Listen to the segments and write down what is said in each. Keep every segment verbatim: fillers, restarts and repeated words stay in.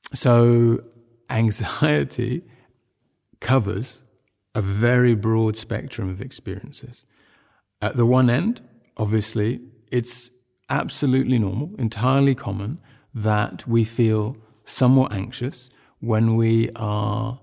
So anxiety covers a very broad spectrum of experiences. At the one end, obviously, it's absolutely normal, entirely common, that we feel somewhat anxious when we are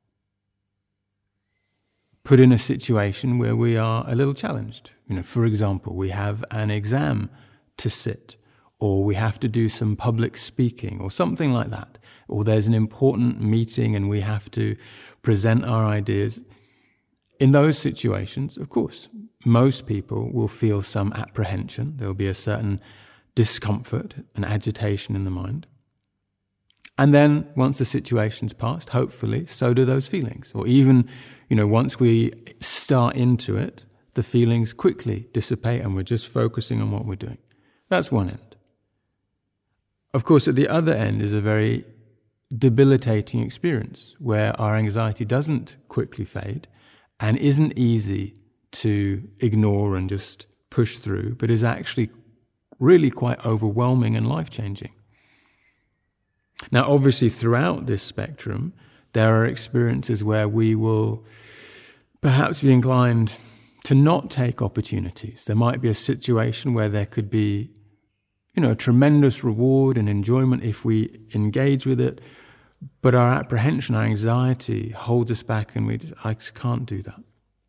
put in a situation where we are a little challenged. You know, for example, we have an exam to sit, or we have to do some public speaking, or something like that, or there's an important meeting and we have to present our ideas. In those situations, of course, most people will feel some apprehension. There'll be a certain discomfort and agitation in the mind. And then once the situation's passed, hopefully, so do those feelings. Or even, you know, once we start into it, the feelings quickly dissipate and we're just focusing on what we're doing. That's one end. Of course, at the other end is a very debilitating experience where our anxiety doesn't quickly fade and isn't easy to ignore and just push through, but is actually really quite overwhelming and life-changing. Now, obviously, throughout this spectrum, there are experiences where we will perhaps be inclined to not take opportunities. There might be a situation where there could be, you know, a tremendous reward and enjoyment if we engage with it, but our apprehension, our anxiety holds us back and we just, I just can't do that.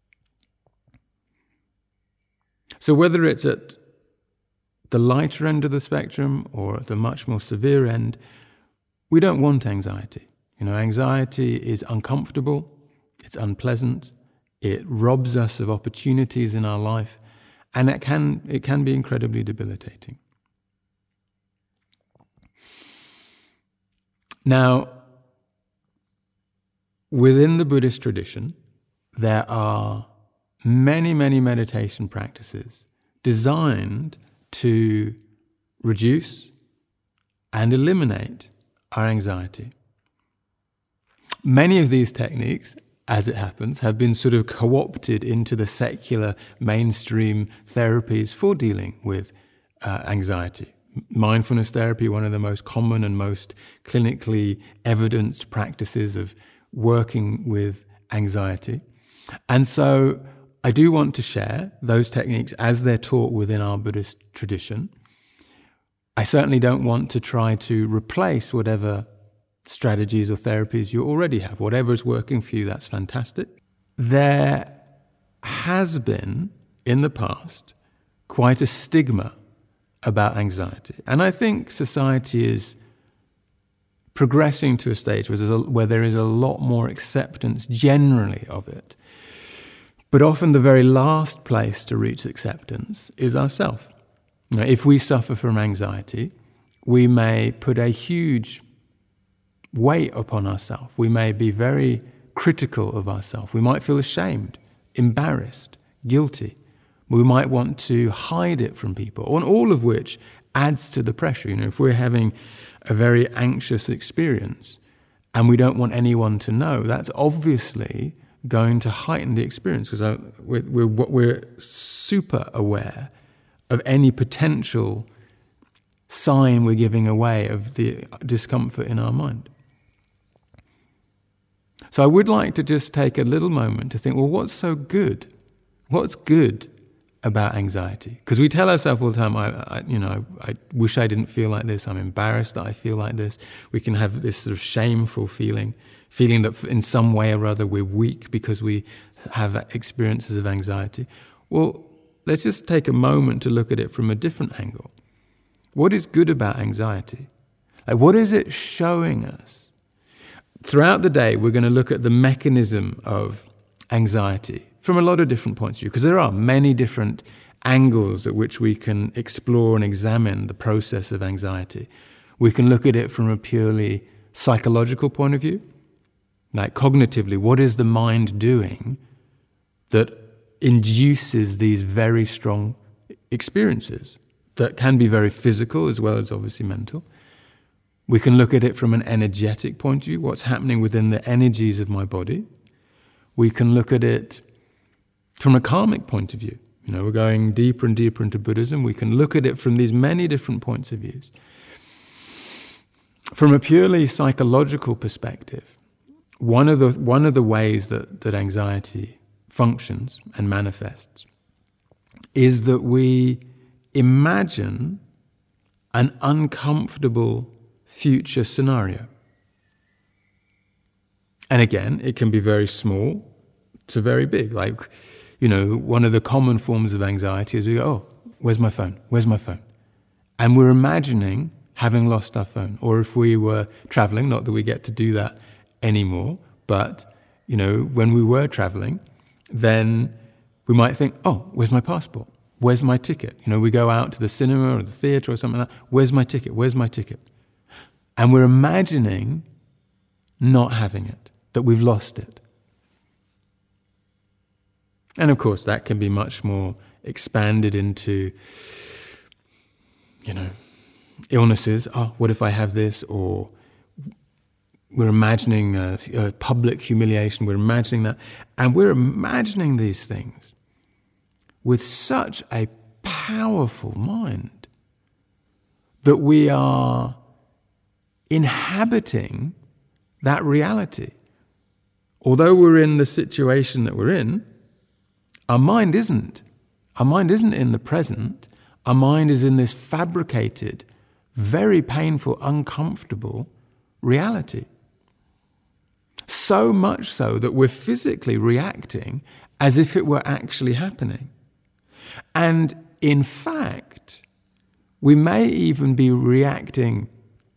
So whether it's at the lighter end of the spectrum or at the much more severe end, we don't want anxiety. You know, anxiety is uncomfortable, it's unpleasant, it robs us of opportunities in our life, and it can it can be incredibly debilitating. Now, within the Buddhist tradition, there are many, many meditation practices designed to reduce and eliminate our anxiety. Many of these techniques, as it happens, have been sort of co-opted into the secular mainstream therapies for dealing with uh, anxiety. Mindfulness therapy, one of the most common and most clinically evidenced practices of working with anxiety. And so I do want to share those techniques as they're taught within our Buddhist tradition. I certainly don't want to try to replace whatever strategies or therapies you already have. Whatever is working for you, that's fantastic. There has been, in the past, quite a stigma about anxiety. And I think society is progressing to a stage where, there's a, where there is a lot more acceptance generally of it. But often the very last place to reach acceptance is ourself. Now, if we suffer from anxiety, we may put a huge weight upon ourselves. We may be very critical of ourselves. We might feel ashamed, embarrassed, guilty. We might want to hide it from people, and all of which adds to the pressure. You know, if we're having a very anxious experience and we don't want anyone to know, that's obviously going to heighten the experience, because we're, we're, we're super aware of any potential sign we're giving away of the discomfort in our mind. So I would like to just take a little moment to think, well, what's so good? What's good about anxiety? Because we tell ourselves all the time, I, I, you know, I wish I didn't feel like this. I'm embarrassed that I feel like this. We can have this sort of shameful feeling, feeling that in some way or other we're weak because we have experiences of anxiety. Well, let's just take a moment to look at it from a different angle. What is good about anxiety? Like, what is it showing us? Throughout the day, we're going to look at the mechanism of anxiety from a lot of different points of view, because there are many different angles at which we can explore and examine the process of anxiety. We can look at it from a purely psychological point of view, like cognitively, what is the mind doing that induces these very strong experiences that can be very physical as well as obviously mental. We can look at it from an energetic point of view, what's happening within the energies of my body. We can look at it from a karmic point of view. You know, we're going deeper and deeper into Buddhism. We can look at it from these many different points of views. from a purely psychological perspective, one of the one of the ways that, that anxiety functions and manifests is that we imagine an uncomfortable future scenario. And again, it can be very small to very big. Like, you know, one of the common forms of anxiety is we go, oh, where's my phone? Where's my phone? And we're imagining having lost our phone. Or if we were traveling, not that we get to do that anymore, but, you know, when we were traveling, then we might think, oh, where's my passport? Where's my ticket? You know, we go out to the cinema or the theatre or something like that. Where's my ticket? Where's my ticket? And we're imagining not having it, that we've lost it. And of course, that can be much more expanded into, you know, illnesses. Oh, what if I have this? Or we're imagining a, a public humiliation. We're imagining that. And we're imagining these things with such a powerful mind that we are inhabiting that reality. Although we're in the situation that we're in, our mind isn't. Our mind isn't in the present. Our mind is in this fabricated, very painful, uncomfortable reality. So much so that we're physically reacting as if it were actually happening. And in fact, we may even be reacting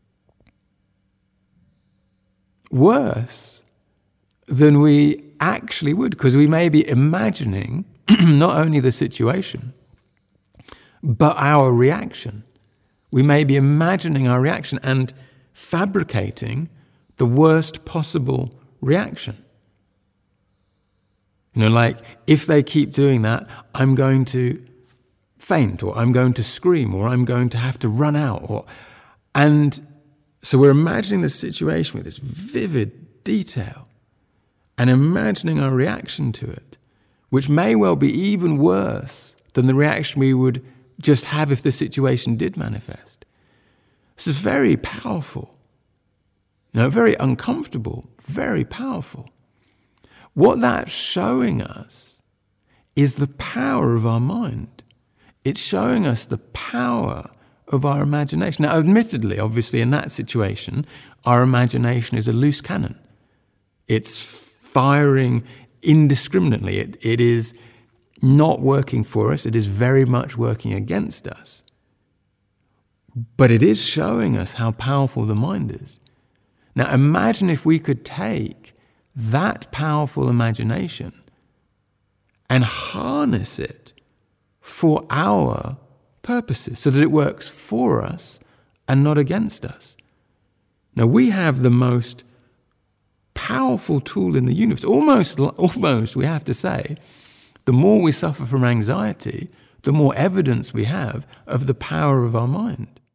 worse than we actually would, because we may be imagining not only the situation, but our reaction. We may be imagining our reaction and fabricating the worst possible reaction. You know, like, if they keep doing that, I'm going to faint, or I'm going to scream, or I'm going to have to run out. Or, and so we're imagining the situation with this vivid detail and imagining our reaction to it, which may well be even worse than the reaction we would just have if the situation did manifest. This is very powerful. You know, very uncomfortable, very powerful. What that's showing us is the power of our mind. It's showing us the power of our imagination. Now, admittedly, obviously, in that situation, our imagination is a loose cannon. It's firing indiscriminately. It, it is not working for us. It is very much working against us. But it is showing us how powerful the mind is. Now, imagine if we could take that powerful imagination and harness it for our purposes so that it works for us and not against us. Now, we have the most powerful tool in the universe. Almost, almost, we have to say, the more we suffer from anxiety, the more evidence we have of the power of our mind.